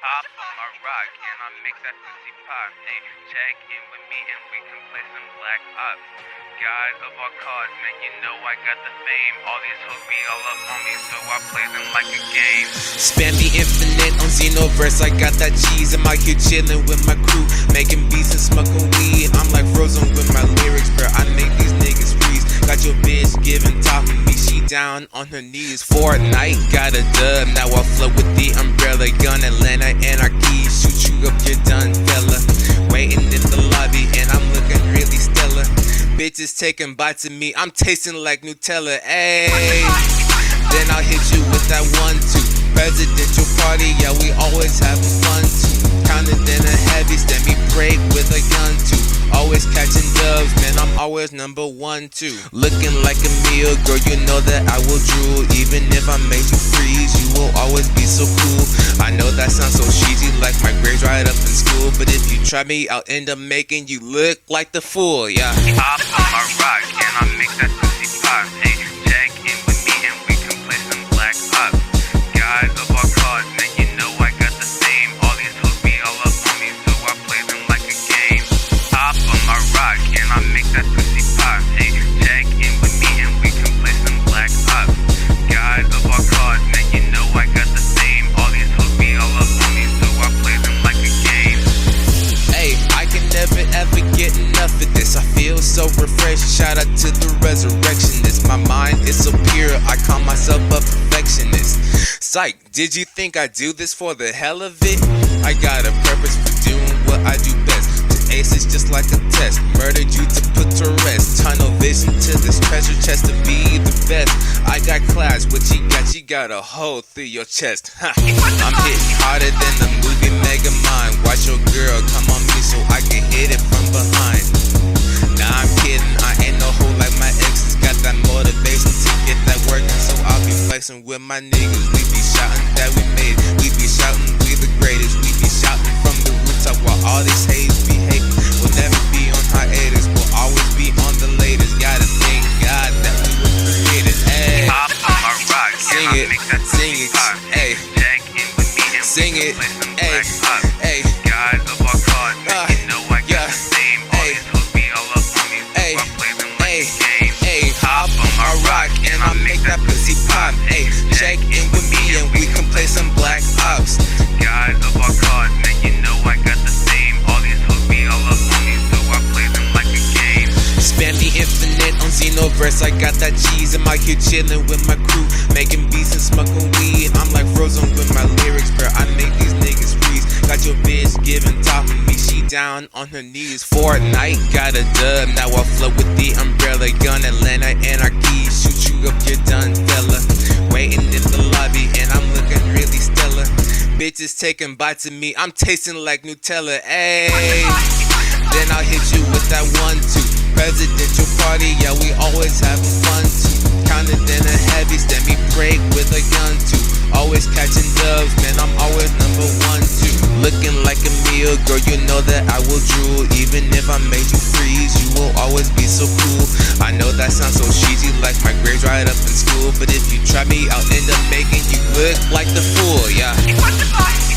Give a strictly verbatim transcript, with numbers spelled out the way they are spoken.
Hop on my rock and I make that pussy pop. Hey, check in with me and we can play some Black Ops. God of all cause, man, you know I got the fame. All these hoes be all up on me, so I play them like a game. Spam the infinite on Xenoverse, I got that cheese. I'm out here chillin' with my crew, making beats and smoking weed. I'm like Frozen with my lyrics, bro, I make these niggas freeze. Got your bitch giving top of me, she down on her knees. Fortnite got a dub, now I flow with the umbrella. Gun Atlanta anarchy, shoot you up, you're done, fella. Waiting in the lobby and I'm looking really stellar. Bitches taking bites of me, I'm tasting like Nutella, ayy. Then I'll hit you with that one, two. Presidential party, yeah, we always having fun too. Counting in a heavy, stand me break with a gun too. Always catching dubs, man, I'm always number one too. Looking like a meal, girl, you know that I will drool. Even if I make you freeze, you will always be so cool. I know that sounds so cheesy, like my grades right up in school. But if you try me, I'll end up making you look like the fool, yeah. Hop on my rock and I make that pussy pop. Hey, check in with me and we can play some Black Ops. God of all cause, man, you know I got the fame. All these hoes be all up on me, so I play them like a game. Hop on my rock and I make that pussy pop. Hey, check in with me and we can play some Black Ops. God of all cause, man, you know I got the fame. All these hoes be all up on me, so I play them like a game. Hey, I can never ever get enough of this. I feel so refreshed. Shout out to the resurrectionist. My mind is so pure, I call myself a perfectionist. Psych, did you think I do this for the hell of it? I got a purpose for doing what I do best. To ace is just like a test. Murdered you to put to rest. Tunnel vision to this treasure chest to be the best. I got class, what you got? You got a hole through your chest. Ha. I'm hitting harder than the movie Megamind. Watch your girl come on me so I can hit it from behind. Nah, I'm kidding, I ain't no hoe like my exes. Got that motivation to get that working, so I'll be flexing with my niggas. We be shouting that we made it. We be shouting we the greatest. We be shouting from the rooftop while all these haters be hating. We'll never be on hiatus, we'll always be on the latest. Gotta thank God that we were created. Ayy, Hop on my rock sing and I it, make that sing pussy it, pop. ayy, Check in with me and sing we it, can play some ayy, Black Ops. ayy, God of all cause, man, Uh, you know I got yeah, the fame. All ayy, these hoes be all up on me, so ayy, I play them like ayy, a game. ayy. Hop on my rock and I make that pussy pop. Ayy, check in with me and we can play some Black Ops. God of all cause, man, you know I got the fame. All these hoes be all up on me, so I play them like a game. Spam the infinite on Xenoverse, I got that cheese. I'm out here chillin' with my crew, making beats and smoking weed. I'm like Frozen with my lyrics, bro, I make these niggas freeze. Got your bitch giving top of me, she down on her knees. Fortnite got a dub, now I flow with the umbrella. Gun Atlanta anarchy, shoot you up, you're done, fella. Waiting in the lobby and I'm looking really stellar. Bitches taking bites of me, I'm tasting like Nutella, ayy. Then I'll hit you with that one, two. Presidential party, yeah, we always having fun too. Counting in a heavy, stand me break with a gun too. Always catching dubs, man, I'm always number one too. Looking like a meal, girl, you know that I will drool. Even if I make you freeze, you will always be so cool. I know that sounds so cheesy, like my grades right up in school. But if you try me, I'll end up making you look like the fool, yeah.